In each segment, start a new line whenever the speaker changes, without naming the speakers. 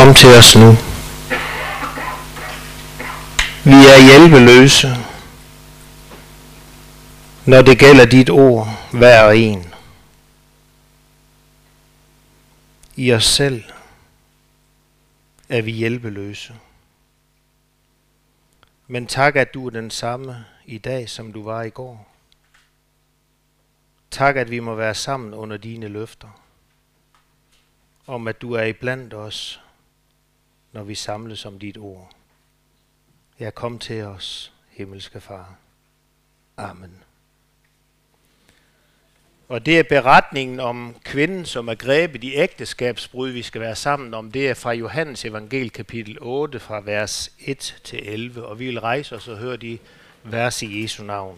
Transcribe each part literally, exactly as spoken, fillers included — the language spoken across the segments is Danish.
kom til os nu. Vi er hjælpeløse, når det gælder dit ord, hver og en. I os selv er vi hjælpeløse. Men tak, at du er den samme i dag, som du var i går. Tak, at vi må være sammen under dine løfter, om at du er iblandt os, når vi samles om dit ord. Ja, kom til os, himmelske Far. Amen. Og det er beretningen om kvinden, som er grebet i ægteskabsbrud, vi skal være sammen om. Det er fra Johannes evangel kapitel otte, fra vers et til elleve. Og vi vil rejse os og høre de vers i Jesu navn.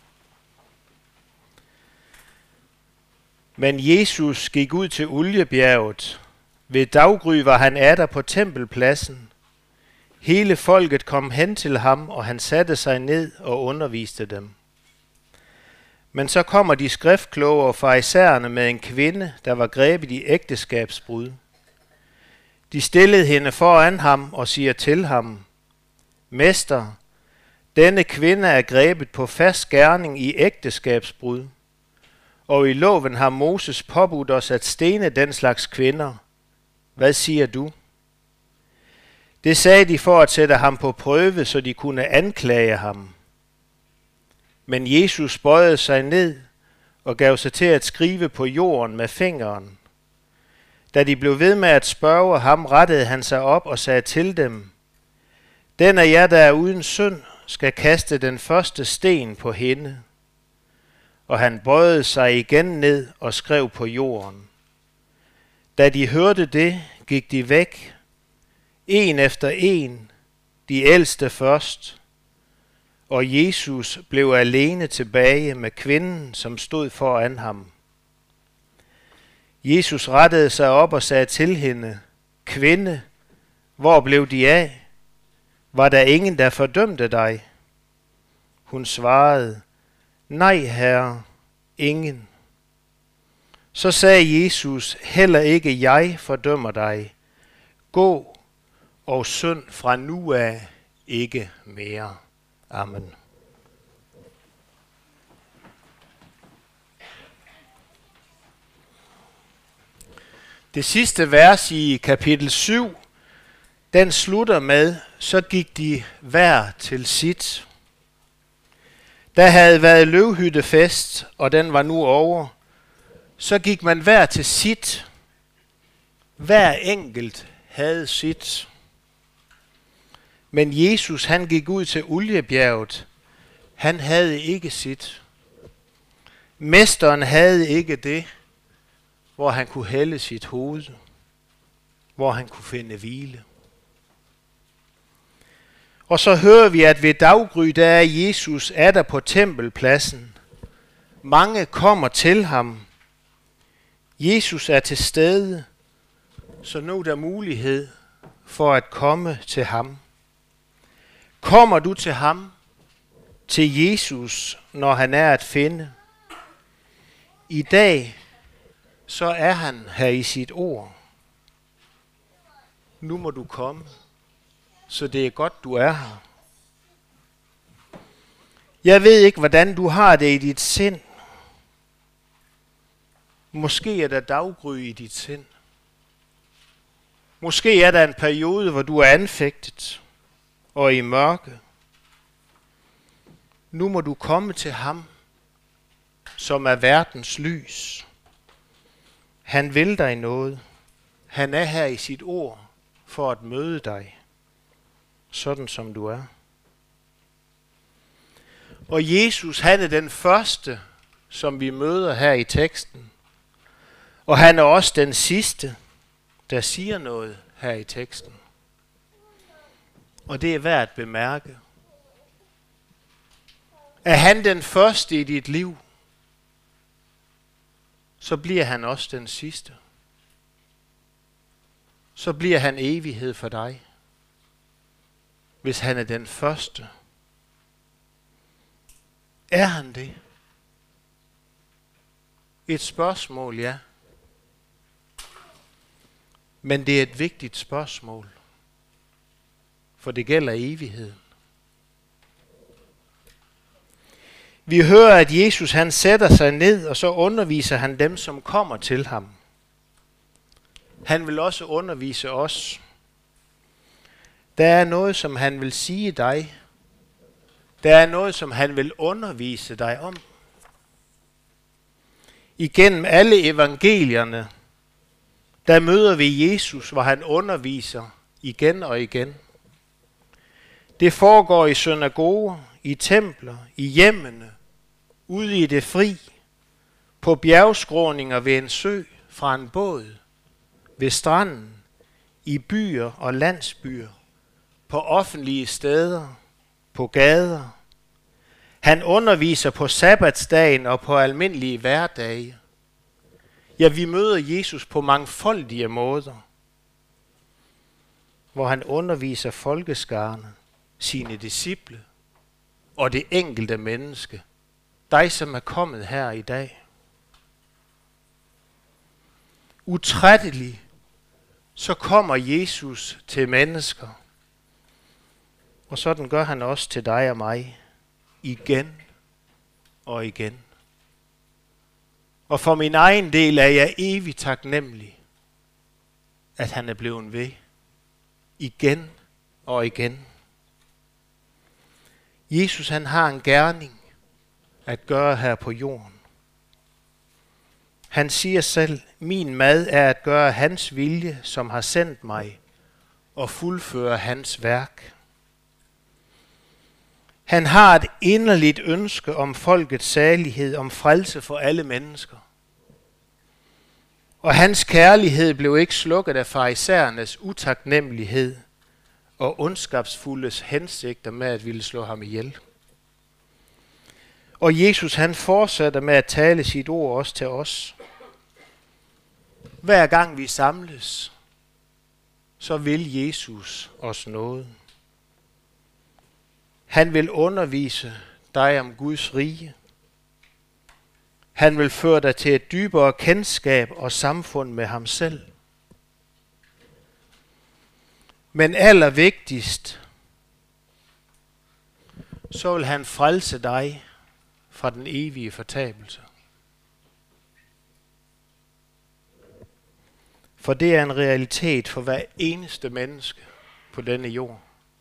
Men Jesus gik ud til Oliebjerget. Ved daggry var han atter på tempelpladsen. Hele folket kom hen til ham, og han satte sig ned og underviste dem. Men så kommer de skriftkloge og farisæerne med en kvinde, der var grebet i ægteskabsbrud. De stillede hende foran ham og siger til ham: Mester, denne kvinde er grebet på fast gerning i ægteskabsbrud, og i loven har Moses påbudt os at stene den slags kvinder. Hvad siger du? Det sagde de for at sætte ham på prøve, så de kunne anklage ham. Men Jesus bøjede sig ned og gav sig til at skrive på jorden med fingeren. Da de blev ved med at spørge ham, rettede han sig op og sagde til dem: Den af jer, der er uden synd, skal kaste den første sten på hende. Og han bøjede sig igen ned og skrev på jorden. Da de hørte det, gik de væk, en efter en, de ældste først, og Jesus blev alene tilbage med kvinden, som stod foran ham. Jesus rettede sig op og sagde til hende: Kvinde, hvor blev de af? Var der ingen, der fordømte dig? Hun svarede: Nej, Herre, ingen. Så sagde Jesus: Heller ikke jeg fordømmer dig. Gå og synd fra nu af ikke mere. Amen. Det sidste vers i kapitel syv, den slutter med: Så gik de hver til sit. Der havde været løvhyttefest, og den var nu over. Så gik man hver til sit. Hver enkelt havde sit. Men Jesus, han gik ud til Oliebjerget. Han havde ikke sit. Mesteren havde ikke det, hvor han kunne hælde sit hoved, hvor han kunne finde hvile. Og så hører vi, at ved daggry, der er Jesus atter på tempelpladsen. Mange kommer til ham. Jesus er til stede, så nu er der mulighed for at komme til ham. Kommer du til ham, til Jesus, når han er at finde? I dag, så er han her i sit ord. Nu må du komme, så det er godt, du er her. Jeg ved ikke, hvordan du har det i dit sind. Måske er der daggry i dit sind. Måske er der en periode, hvor du er anfægtet og i mørke. Nu må du komme til ham, som er verdens lys. Han vil dig noget. Han er her i sit ord for at møde dig, sådan som du er. Og Jesus, han er den første, som vi møder her i teksten. Og han er også den sidste, der siger noget her i teksten. Og det er værd at bemærke. Er han den første i dit liv, så bliver han også den sidste. Så bliver han evighed for dig, hvis han er den første. Er han det? Et spørgsmål, ja. Men det er et vigtigt spørgsmål, for det gælder evigheden. Vi hører, at Jesus han sætter sig ned, og så underviser han dem, som kommer til ham. Han vil også undervise os. Der er noget, som han vil sige dig. Der er noget, som han vil undervise dig om. Igennem alle evangelierne, der møder vi Jesus, hvor han underviser igen og igen. Det foregår i synagoger, i templer, i hjemmene, ude i det fri, på bjergskråninger ved en sø, fra en båd, ved stranden, i byer og landsbyer, på offentlige steder, på gader. Han underviser på sabbatsdagen og på almindelige hverdage. Ja, vi møder Jesus på mangfoldige måder, hvor han underviser folkeskarne, sine disciple og det enkelte menneske, dig som er kommet her i dag. Utrættelig, så kommer Jesus til mennesker, og sådan gør han også til dig og mig, igen og igen. Og for min egen del er jeg evigt taknemmelig, at han er blevet ved, igen og igen. Jesus han har en gerning at gøre her på jorden. Han siger selv, min mad er at gøre hans vilje, som har sendt mig, og fuldføre hans værk. Han har et inderligt ønske om folkets salighed, om frelse for alle mennesker. Og hans kærlighed blev ikke slukket af farisæernes utaknemmelighed og ondskabsfuldes hensigter med at ville slå ham ihjel. Og Jesus han fortsætter med at tale sit ord også til os. Hver gang vi samles, så vil Jesus os noget. Han vil undervise dig om Guds rige. Han vil føre dig til et dybere kendskab og samfund med ham selv. Men allervigtigst, så vil han frelse dig fra den evige fortabelse. For det er en realitet for hver eneste menneske på denne jord.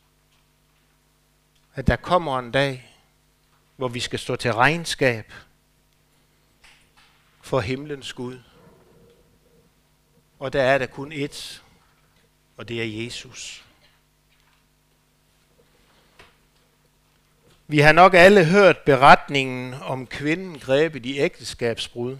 At der kommer en dag, hvor vi skal stå til regnskab for himlens Gud. Og der er der kun ét, og det er Jesus. Vi har nok alle hørt beretningen om kvinden grebet i ægteskabsbrud.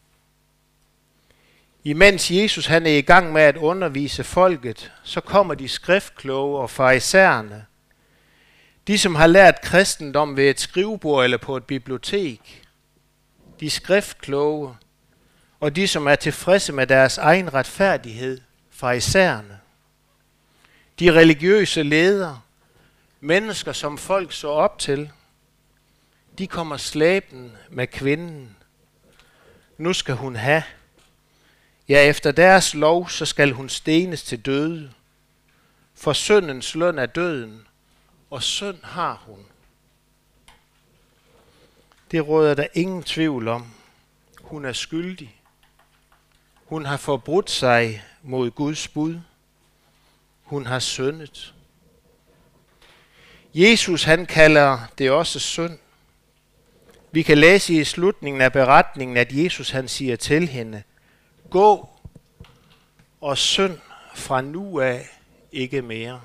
Imens Jesus han er i gang med at undervise folket, så kommer de skriftkloge og farisæerne, de som har lært kristendom ved et skrivebord eller på et bibliotek, de skriftkloge og de som er tilfredse med deres egen retfærdighed, farisæerne, de religiøse ledere, mennesker som folk så op til, de kommer slæben med kvinden. Nu skal hun have. Ja, efter deres lov, så skal hun stenes til døde. For syndens løn er døden, og synd har hun. Det råder der ingen tvivl om. Hun er skyldig. Hun har forbrudt sig mod Guds bud. Hun har syndet. Jesus han kalder det også synd. Vi kan læse i slutningen af beretningen, at Jesus han siger til hende, gå og synd fra nu af ikke mere.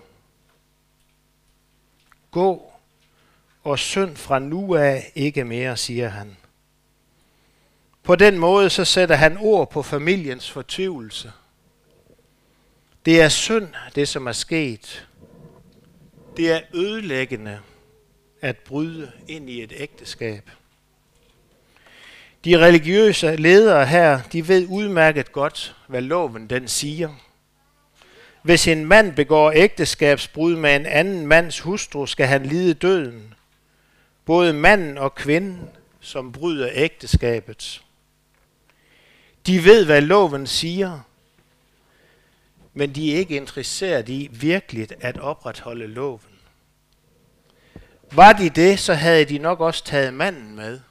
Gå og synd fra nu af ikke mere, siger han. På den måde så sætter han ord på familiens fortvivlelse. Det er synd, det som er sket. Det er ødelæggende at bryde ind i et ægteskab. De religiøse ledere her, de ved udmærket godt, hvad loven den siger. Hvis en mand begår ægteskabsbrud med en anden mands hustru, skal han lide døden. Både manden og kvinden, som bryder ægteskabet. De ved, hvad loven siger. men de er ikke interesseret i virkelig at opretholde loven. Var de det, så havde de nok også taget manden med.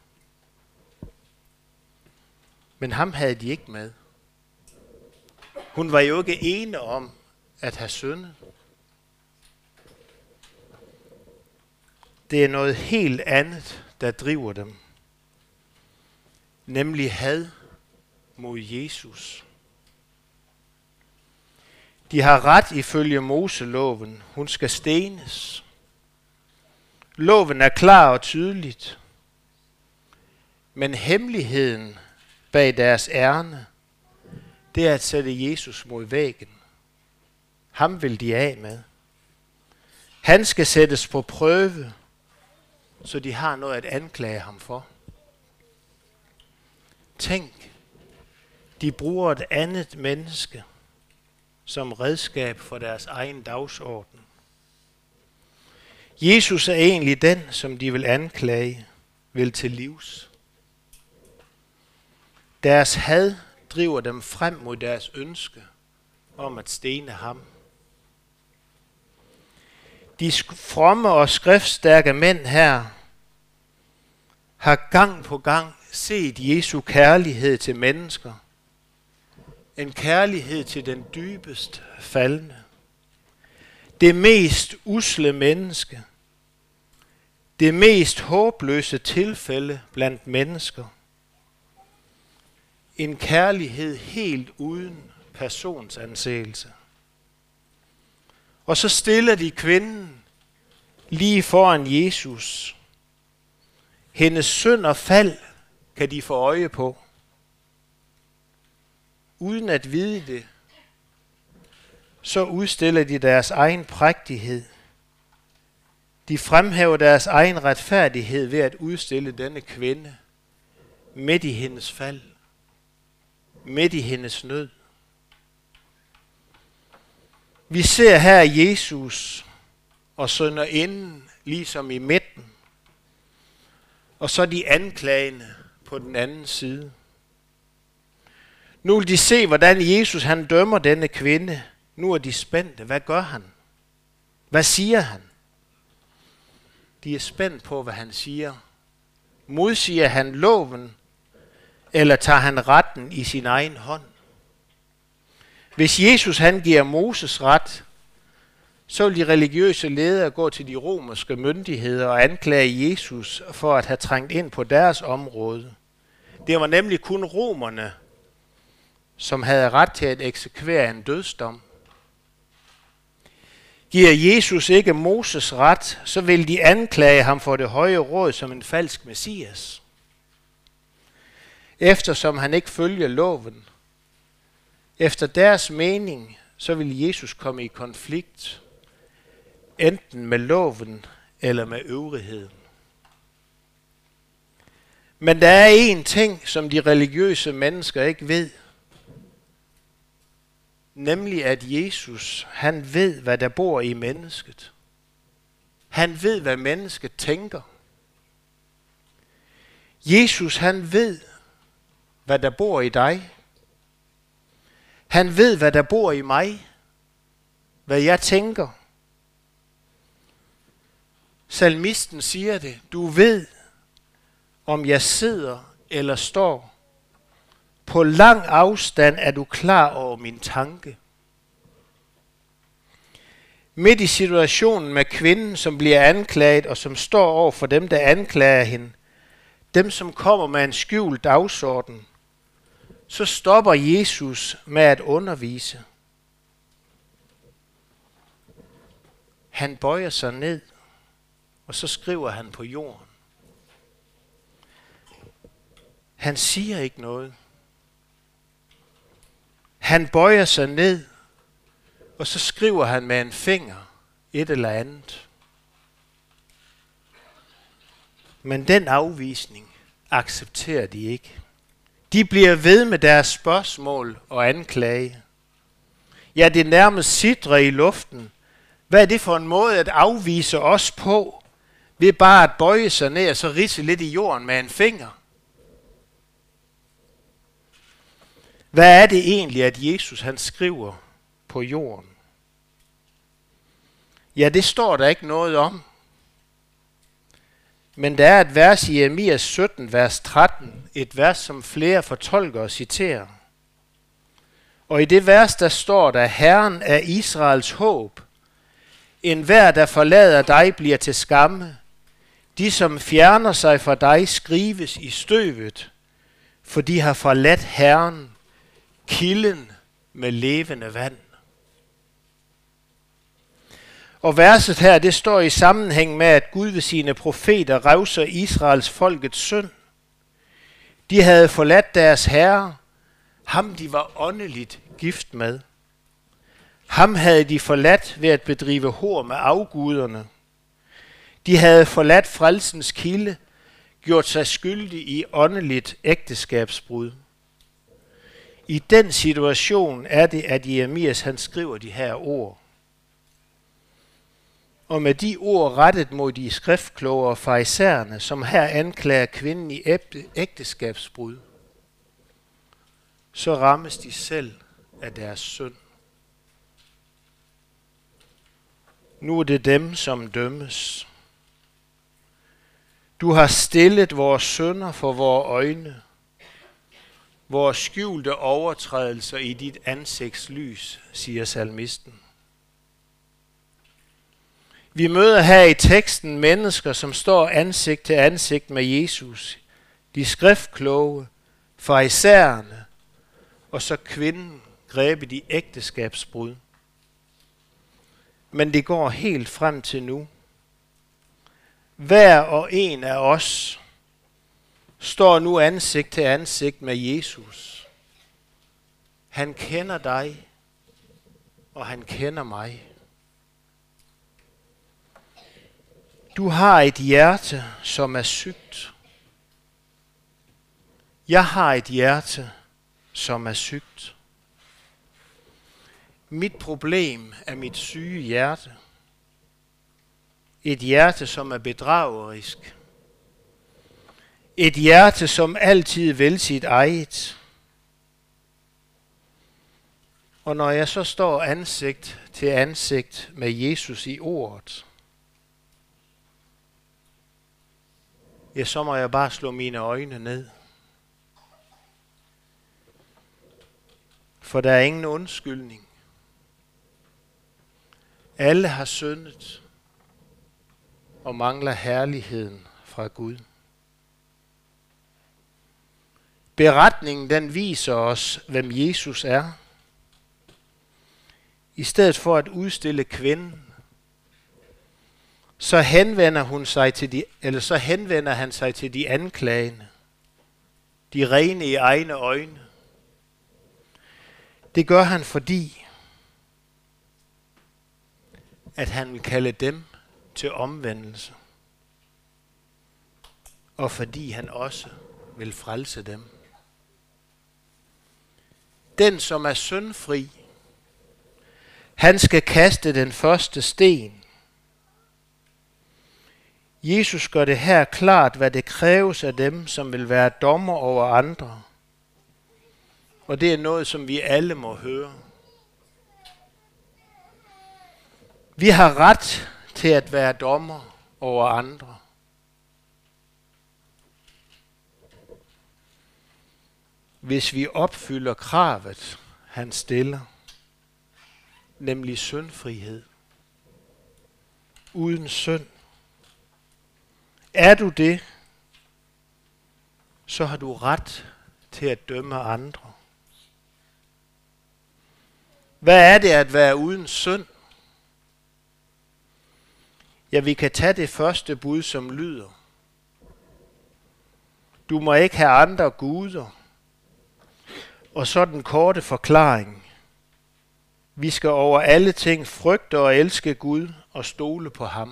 Men ham havde de ikke med. Hun var jo ikke ene om at have syndet. Det er noget helt andet, der driver dem. Nemlig had mod Jesus. De har ret ifølge Moseloven. Hun skal stenes. Loven er klar og tydeligt. Men hemmeligheden bag deres ærne, det er at sætte Jesus mod væggen. Ham vil de af med. Han skal sættes på prøve, så de har noget at anklage ham for. Tænk, de bruger et andet menneske som redskab for deres egen dagsorden. Jesus er egentlig den, som de vil anklage, vil til livs. Deres had driver dem frem mod deres ønske om at stene ham. De fromme og skriftstærke mænd her har gang på gang set Jesu kærlighed til mennesker. En kærlighed til den dybest faldne. Det mest usle menneske. Det mest håbløse tilfælde blandt mennesker. En kærlighed helt uden personsanseelse. Og så stiller de kvinden lige foran Jesus. Hendes synd og fald kan de få øje på. Uden at vide det, så udstiller de deres egen prægtighed. De fremhæver deres egen retfærdighed ved at udstille denne kvinde midt i hendes fald, midt i hendes nød. Vi ser her Jesus og synderinden ligesom i midten, og så de anklagende på den anden side. Nu vil de se, hvordan Jesus han dømmer denne kvinde. Nu er de spændte. Hvad gør han? Hvad siger han? De er spændt på, hvad han siger. Modsiger han loven, eller tager han retten i sin egen hånd? Hvis Jesus han giver Moses ret, så vil de religiøse ledere gå til de romerske myndigheder og anklage Jesus for at have trængt ind på deres område. Det var nemlig kun romerne, som havde ret til at eksekvere en dødsdom. Giver Jesus ikke Moses ret, så vil de anklage ham for det høje råd som en falsk messias. Eftersom han ikke følger loven, efter deres mening, så vil Jesus komme i konflikt, enten med loven eller med øvrigheden. Men der er én ting, som de religiøse mennesker ikke ved. Nemlig at Jesus, han ved, hvad der bor i mennesket. Han ved, hvad mennesket tænker. Jesus, han ved, hvad der bor i dig. Han ved, hvad der bor i mig. Hvad jeg tænker. Salmisten siger det. Du ved, om jeg sidder eller står. På lang afstand er du klar over min tanke. Midt i situationen med kvinden, som bliver anklaget, og som står over for dem, der anklager hende, dem, som kommer med en skjult dagsorden, så stopper Jesus med at undervise. Han bøjer sig ned, og så skriver han på jorden. Han siger ikke noget. Han bøjer sig ned, og så skriver han med en finger et eller andet. Men den afvisning accepterer de ikke. De bliver ved med deres spørgsmål og anklage. Ja, det nærmest sidrer i luften. Hvad er det for en måde at afvise os på? Ved bare at bøje sig ned og så ridse lidt i jorden med en finger. Hvad er det egentlig, at Jesus han skriver på jorden. Ja, det står der ikke noget om. Men der er et vers i Jeremias sytten, vers tretten, et vers, som flere fortolkere citerer. Og i det vers, der står der, Herren er Israels håb. En hver, der forlader dig, bliver til skamme. De, som fjerner sig fra dig, skrives i støvet, for de har forladt Herren, kilden med levende vand. Og verset her, det står i sammenhæng med, at Gud ved sine profeter revser Israels folkets synd. De havde forladt deres herre, ham de var åndeligt gift med. Ham havde de forladt ved at bedrive hor med afguderne. De havde forladt frelsens kilde, gjort sig skyldige i åndeligt ægteskabsbrud. I den situation er det, at Jeremias han skriver de her ord. Og med de ord rettet mod de skriftkloge og farisæerne, som her anklager kvinden i ægteskabsbrud, så rammes de selv af deres synd. Nu er det dem, som dømmes. Du har stillet vores synder for vores øjne, vores skjulte overtrædelser i dit ansigts lys, siger salmisten. Vi møder her i teksten mennesker, som står ansigt til ansigt med Jesus, de skriftkloge, farisæerne, og så kvinden grebet i ægteskabsbrud. Men det går helt frem til nu. Hver og en af os står nu ansigt til ansigt med Jesus. Han kender dig, og han kender mig. Du har et hjerte, som er sygt. Jeg har et hjerte, som er sygt. Mit problem er mit syge hjerte. Et hjerte, som er bedragerisk. Et hjerte, som altid vil sit eget. Og når jeg så står ansigt til ansigt med Jesus i ordet, ja, så må jeg bare slå mine øjne ned. For der er ingen undskyldning. Alle har syndet og mangler herligheden fra Gud. Beretningen den viser os, hvem Jesus er. I stedet for at udstille kvinden, så henvender hun sig til de, eller så henvender han sig til de anklagende, de rene i egne øjne. Det gør han, fordi at han vil kalde dem til omvendelse, og fordi han også vil frelse dem. Den, som er syndfri, han skal kaste den første sten. Jesus gør det her klart, hvad det kræves af dem, som vil være dommer over andre. Og det er noget, som vi alle må høre. Vi har ret til at være dommer over andre. Hvis vi opfylder kravet, han stiller, nemlig syndfrihed. Uden synd. Er du det, så har du ret til at dømme andre. Hvad er det at være uden synd? Ja, vi kan tage det første bud, som lyder: du må ikke have andre guder. Og så den korte forklaring: vi skal over alle ting frygte og elske Gud og stole på ham.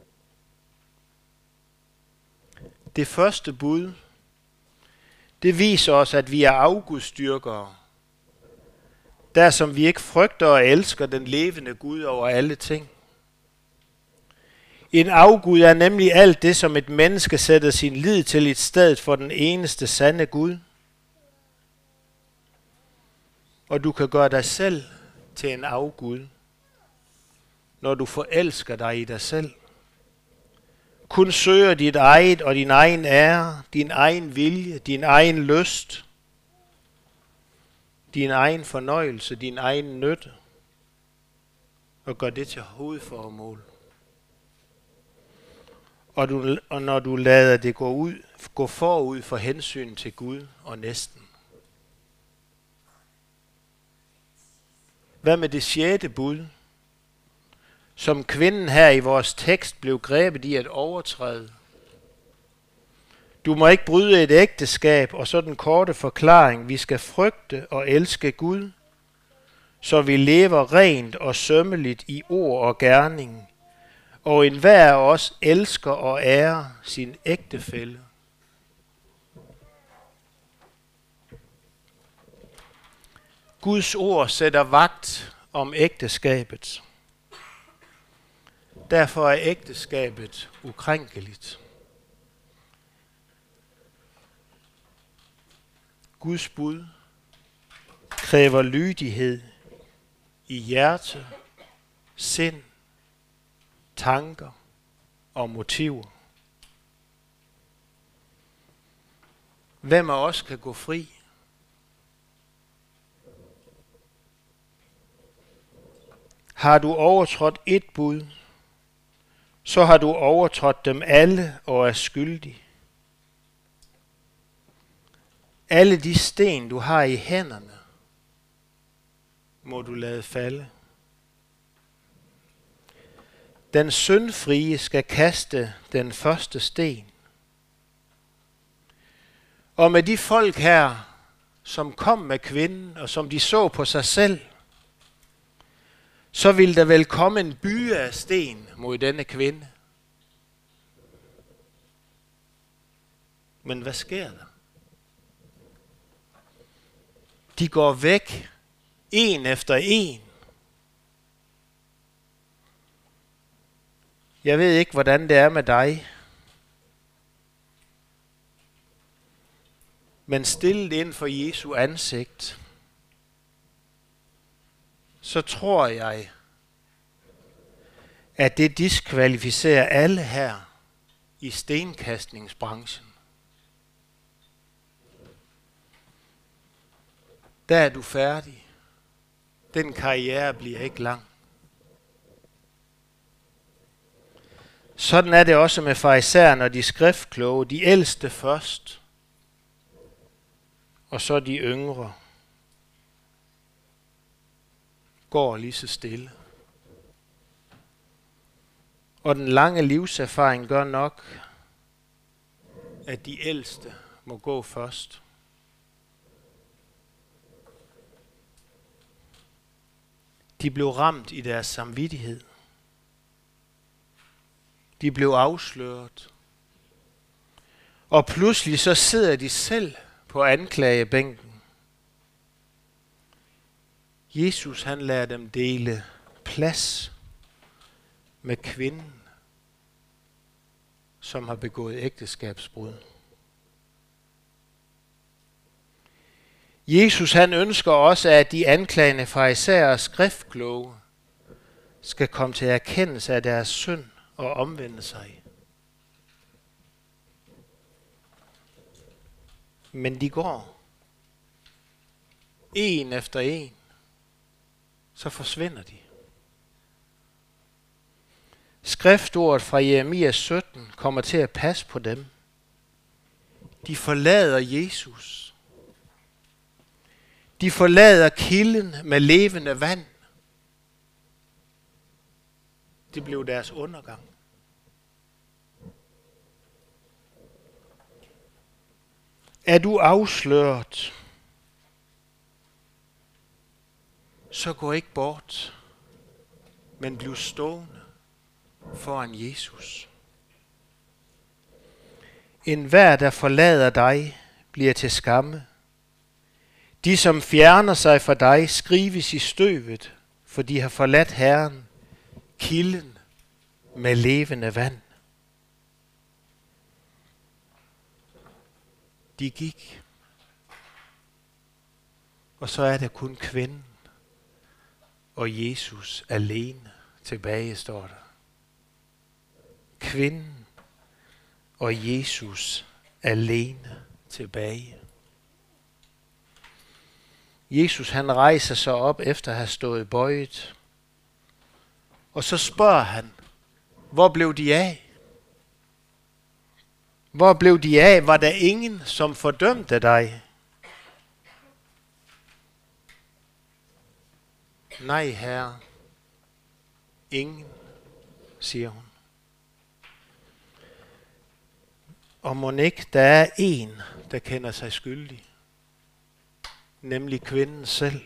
Det første bud, det viser os, at vi er afgudstyrkere, der som vi ikke frygter og elsker den levende Gud over alle ting. En afgud er nemlig alt det, som et menneske sætter sin lid til et sted for den eneste sande Gud. Og du kan gøre dig selv til en afgud, når du forelsker dig i dig selv. Kun søger dit eget og din egen ære, din egen vilje, din egen lyst, din egen fornøjelse, din egen nytte, og gør det til hovedformål. Og, du, og når du lader det gå ud, gå forud for hensyn til Gud og næsten. Hvad med det sjette bud, som kvinden her i vores tekst blev grebet i at overtræde? Du må ikke bryde et ægteskab, og så den korte forklaring: vi skal frygte og elske Gud, så vi lever rent og sømmeligt i ord og gerning, og enhver af os elsker og ærer sin ægtefælle. Guds ord sætter vagt om ægteskabet. Derfor er ægteskabet ukrænkeligt. Guds bud kræver lydighed i hjerte, sind, tanker og motiver. Hvem af os kan gå fri? Har du overtrådt et bud, så har du overtrådt dem alle og er skyldig. Alle de sten, du har i hænderne, må du lade falde. Den syndfrie skal kaste den første sten. Og med de folk her, som kom med kvinden, og som de så på sig selv, så vil der vel komme en byge af sten mod denne kvinde. Men hvad sker der? De går væk, en efter en. Jeg ved ikke, hvordan det er med dig, men stillet ind for Jesu ansigt, så tror jeg, at det diskvalificerer alle her i stenkastningsbranchen. Der er du færdig. Den karriere bliver ikke lang. Sådan er det også med farisæerne og de skriftkloge, de ældste først, og så de yngre går lige så stille. Og den lange livserfaring gør nok, at de ældste må gå først. De blev ramt i deres samvittighed. De blev afsløret. Og pludselig så sidder de selv på anklagebænken. Jesus, han lader dem dele plads med kvinden, som har begået ægteskabsbrud. Jesus, han ønsker også, at de anklagende farisæer og skriftkloge skal komme til erkendelse af deres synd og omvende sig. Men de går. En efter en. Så forsvinder de. Skriftordet fra Jeremias sytten kommer til at passe på dem. De forlader Jesus. De forlader kilden med levende vand. Det blev deres undergang. Er du afsløret, så gå ikke bort, men bliv stående foran Jesus. Enhver, der forlader dig, bliver til skamme. De, som fjerner sig fra dig, skrives i støvet, for de har forladt Herren, kilden med levende vand. De gik, og så er der kun kvinden og Jesus alene tilbage, står der. Kvinden og Jesus alene tilbage. Jesus han rejser sig op efter at have stået bøjet. Og så spørger han, hvor blev de af? Hvor blev de af? Var der ingen, som fordømte dig? Nej, Herre, ingen, siger hun. Og mon ikke, der er en, der kender sig skyldig, nemlig kvinden selv.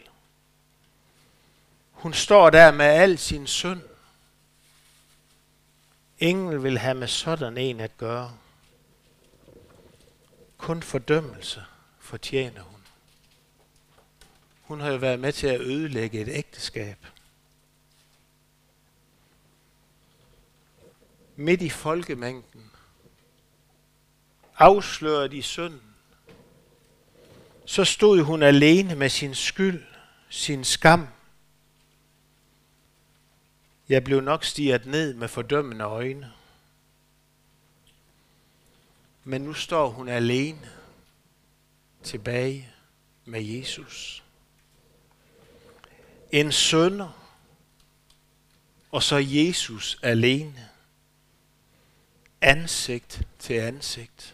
Hun står der med al sin synd. Ingen vil have med sådan en at gøre. Kun fordømmelse fortjener hun. Hun har jo været med til at ødelægge et ægteskab. Midt i folkemængden, afsløret i synden, så stod hun alene med sin skyld, sin skam. Jeg blev nok stirret ned med fordømmende øjne. Men nu står hun alene tilbage med Jesus. En synder, og så Jesus alene. Ansigt til ansigt.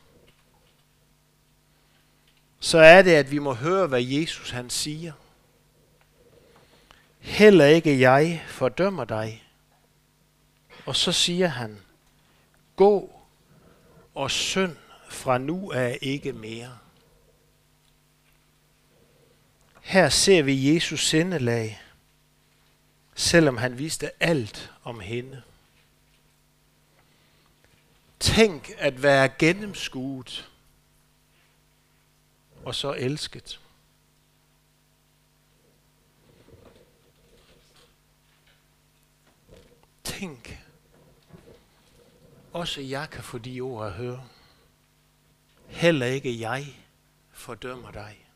Så er det, at vi må høre, hvad Jesus han siger. Heller ikke jeg fordømmer dig. Og så siger han, gå og synd fra nu af ikke mere. Her ser vi Jesus sindelag, selvom han vidste alt om hende. Tænk at være gennemskuet og så elsket. Tænk, også jeg kan få de ord at høre. Heller ikke jeg fordømmer dig.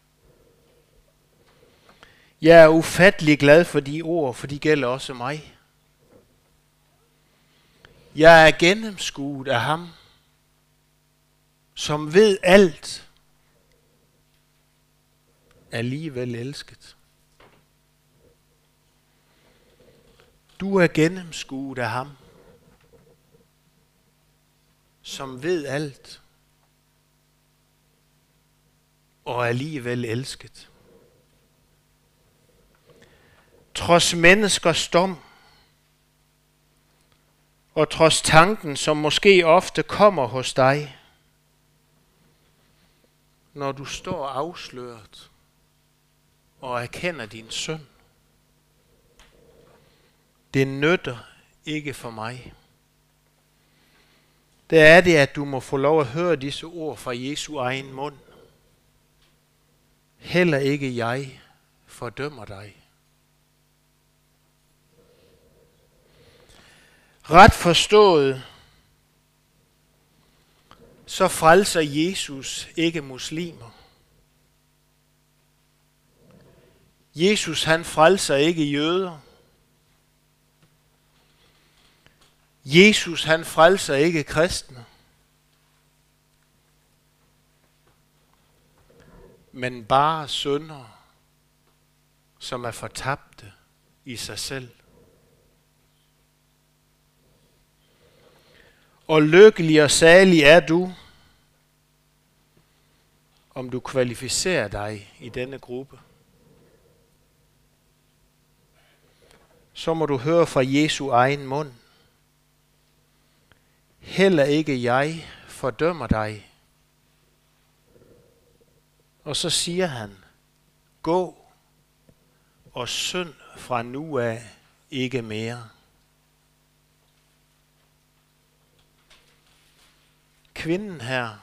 Jeg er ufattelig glad for de ord, for de gælder også mig. Jeg er gennemskuet af ham, som ved alt, alligevel elsket. Du er gennemskuet af ham, som ved alt, og alligevel elsket. Trods menneskers dom, og trods tanken, som måske ofte kommer hos dig, når du står afsløret og erkender din synd. Det nytter ikke for mig. Det er det, at du må få lov at høre disse ord fra Jesu egen mund. Heller ikke jeg fordømmer dig. Ret forstået, så frelser Jesus ikke muslimer. Jesus han frelser ikke jøder. Jesus han frelser ikke kristne. Men bare syndere, som er fortabte i sig selv. Og lykkelig og salig er du, om du kvalificerer dig i denne gruppe. Så må du høre fra Jesu egen mund. Heller ikke jeg fordømmer dig. Og så siger han, gå og synd fra nu af ikke mere. Kvinden her,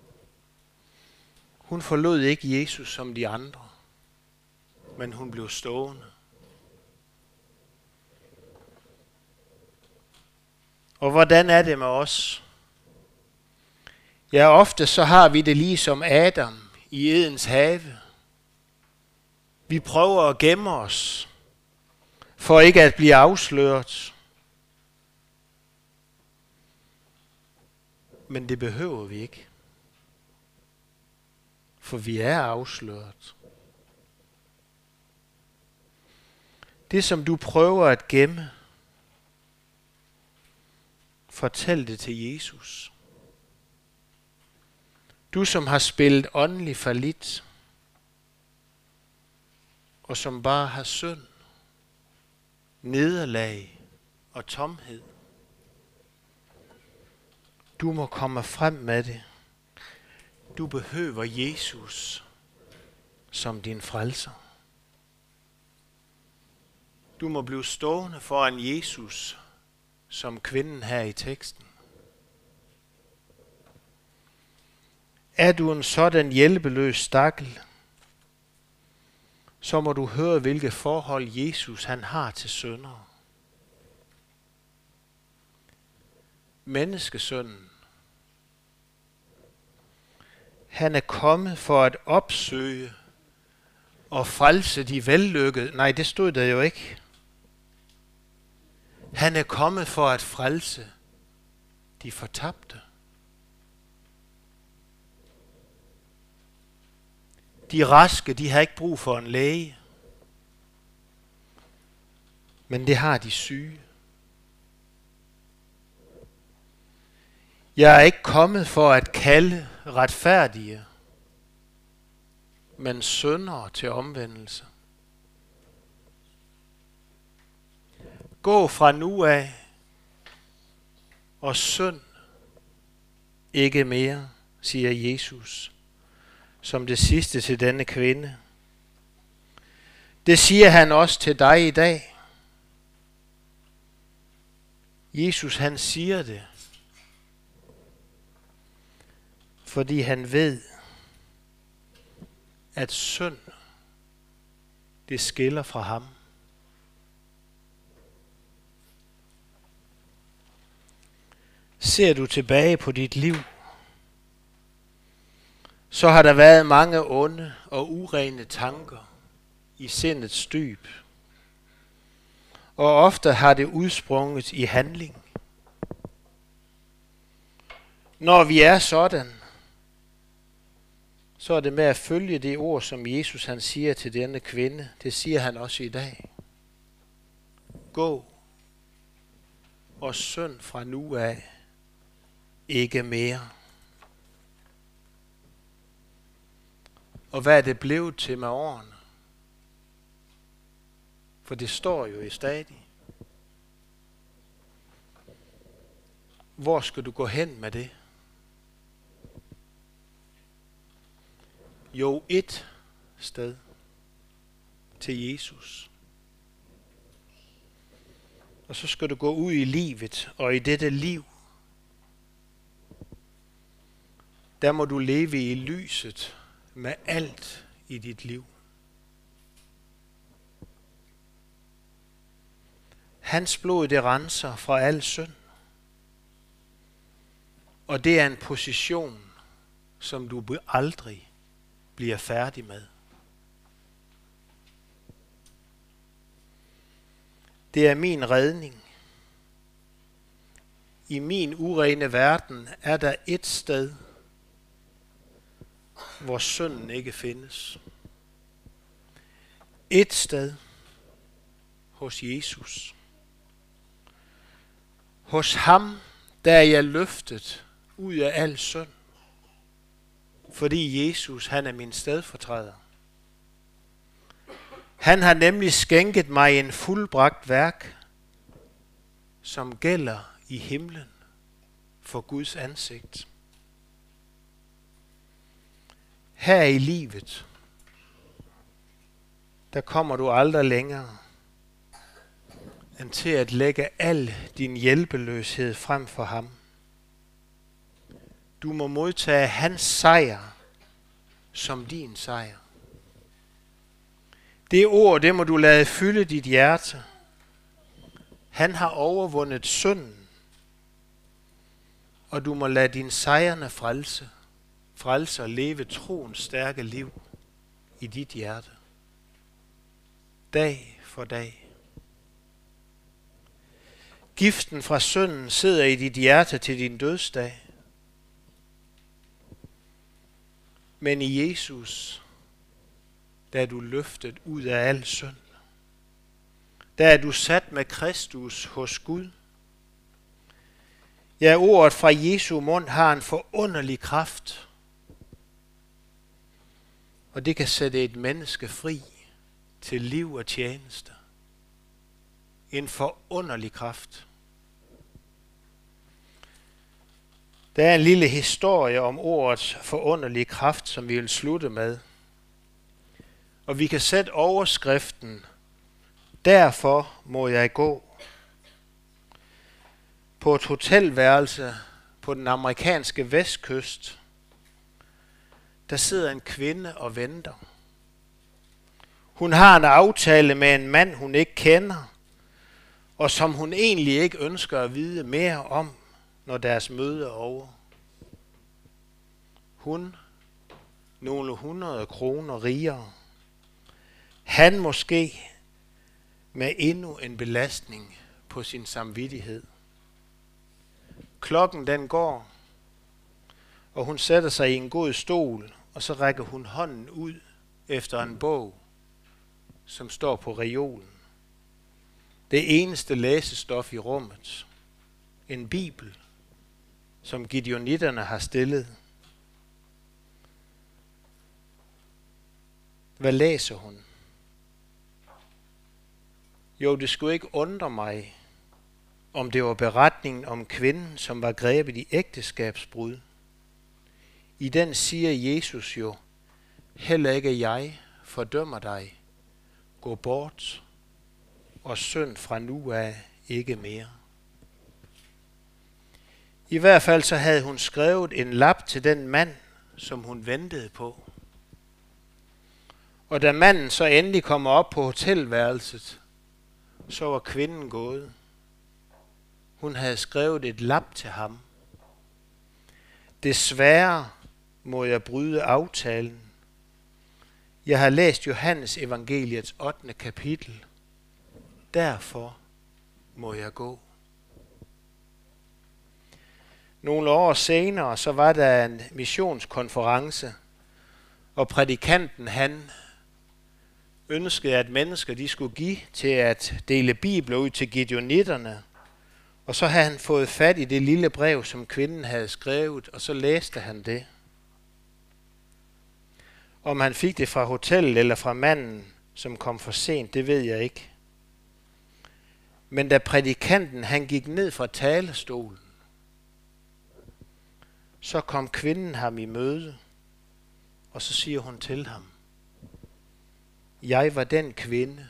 hun forlod ikke Jesus som de andre, men hun blev stående. Og hvordan er det med os? Ja, ofte så har vi det ligesom Adam i Edens have. Vi prøver at gemme os, for ikke at blive afsløret. Men det behøver vi ikke. For vi er afsløret. Det, som du prøver at gemme, fortæl det til Jesus. Du, som har spillet åndelig fallit, og som bare har synd, nederlag og tomhed. Du må komme frem med det. Du behøver Jesus som din frelser. Du må blive stående foran Jesus som kvinden her i teksten. Er du en sådan hjælpeløs stakkel, så må du høre, hvilke forhold Jesus han har til syndere. Menneskesønnen, han er kommet for at opsøge og frelse de vellykkede. Nej, det stod der jo ikke. Han er kommet for at frelse de fortabte. De raske, de har ikke brug for en læge, men det har de syge. Jeg er ikke kommet for at kalde retfærdige, men syndere til omvendelse. Gå fra nu af og synd ikke mere, siger Jesus, som det sidste til denne kvinde. Det siger han også til dig i dag. Jesus, han siger det, fordi han ved, at synd, det skiller fra ham. Ser du tilbage på dit liv, så har der været mange onde og urene tanker i sindets dyb. Og ofte har det udsprunget i handling. Når vi er sådan, så er det med at følge det ord, som Jesus han siger til denne kvinde. Det siger han også i dag. Gå og synd fra nu af ikke mere. Og hvad er det blevet til med årene? For det står jo i stadig. Hvor skal du gå hen med det? Jo, et sted. Til Jesus. Og så skal du gå ud i livet, og i dette liv, der må du leve i lyset med alt i dit liv. Hans blod, det renser fra al synd. Og det er en position, som du aldrig bliver færdig med. Det er min redning. I min urene verden er der et sted, hvor synden ikke findes. Et sted hos Jesus. Hos ham, der er jeg løftet ud af al synd. Fordi Jesus, han er min stedfortræder. Han har nemlig skænket mig en fuldbragt værk, som gælder i himlen for Guds ansigt. Her i livet, der kommer du aldrig længere end til at lægge al din hjælpeløshed frem for ham. Du må modtage hans sejr som din sejr. Det ord, det må du lade fylde dit hjerte. Han har overvundet synden, og du må lade din sejrende frelse, frelse og leve troens stærke liv i dit hjerte. Dag for dag. Giften fra synden sidder i dit hjerte til din dødsdag. Men i Jesus, der er du løftet ud af al synd. Der er du sat med Kristus hos Gud. Ja, ordet fra Jesu mund har en forunderlig kraft. Og det kan sætte et menneske fri til liv og tjeneste. En forunderlig kraft. Der er en lille historie om ordets forunderlige kraft, som vi vil slutte med. Og vi kan sætte overskriften: Derfor må jeg gå. På et hotelværelse på den amerikanske vestkyst, der sidder en kvinde og venter. Hun har en aftale med en mand, hun ikke kender, og som hun egentlig ikke ønsker at vide mere om, når deres møde er over. Hun, nogle hundrede kroner rigere. Han måske med endnu en belastning på sin samvittighed. Klokken den går, og hun sætter sig i en god stol, og så rækker hun hånden ud efter en bog, som står på reolen. Det eneste læsestof i rummet. En bibel, som gideonitterne har stillet. Hvad læser hun? Jo, det skulle ikke undre mig, om det var beretningen om kvinden, som var grebet i ægteskabsbrud. I den siger Jesus jo, heller ikke jeg fordømmer dig. Gå bort og synd fra nu af ikke mere. I hvert fald så havde hun skrevet en lap til den mand, som hun ventede på. Og da manden så endelig kommer op på hotelværelset, så var kvinden gået. Hun havde skrevet et lap til ham. Desværre må jeg bryde aftalen. Jeg har læst Johannes evangeliets ottende kapitel. Derfor må jeg gå. Nogle år senere, så var der en missionskonference, og prædikanten han ønskede, at mennesker de skulle give til at dele bibler ud til gideonitterne. Og så havde han fået fat i det lille brev, som kvinden havde skrevet, og så læste han det. Om han fik det fra hotellet eller fra manden, som kom for sent, det ved jeg ikke. Men da prædikanten han gik ned fra talerstolen, så kom kvinden ham i møde, og så siger hun til ham, jeg var den kvinde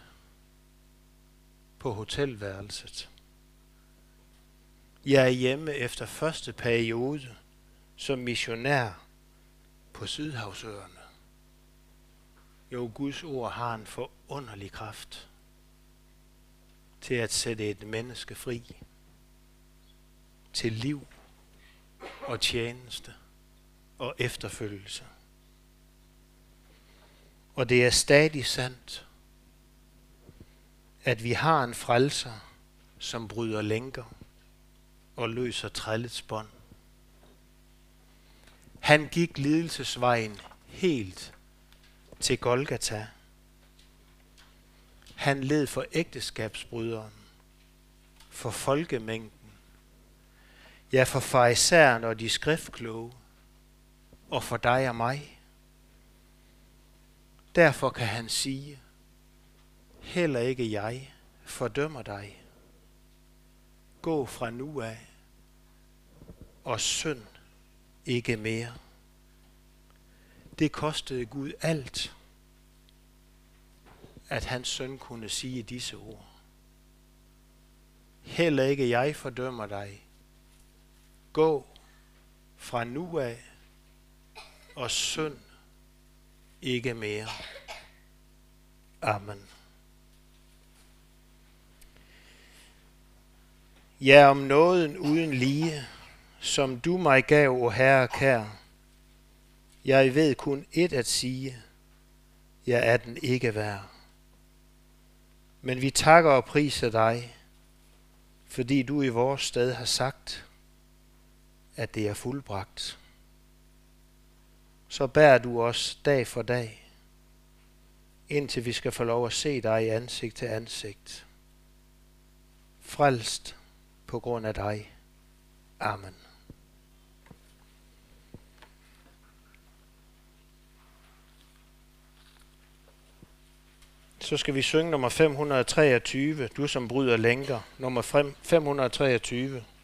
på hotelværelset. Jeg er hjemme efter første periode som missionær på Sydhavsøerne. Jo, Guds ord har en forunderlig kraft til at sætte et menneske fri til liv og tjeneste og efterfølgelse. Og det er stadig sandt, at vi har en frelser, som bryder lænker og løser trællets bånd. Han gik lidelsesvejen helt til Golgata. Han led for ægteskabsbryderen, for folkemængden, ja for farisæerne og de skriftkloge, og for dig og mig. Derfor kan han sige, heller ikke jeg fordømmer dig. Gå fra nu af, og synd ikke mere. Det kostede Gud alt, at hans søn kunne sige disse ord. Heller ikke jeg fordømmer dig. Gå fra nu af, og synd ikke mere. Amen. Ja, om nåden uden lige, som du mig gav, o Herre kær. Jeg ved kun ét at sige, jeg er den ikke værd. Men vi takker og priser dig, fordi du i vores sted har sagt, at det er fuldbragt. Så bærer du os dag for dag, indtil vi skal få lov at se dig i ansigt til ansigt. Frelst på grund af dig. Amen. Så skal vi synge nummer fem hundrede og treogtyve, du som bryder lænker, nummer fem hundrede og treogtyve.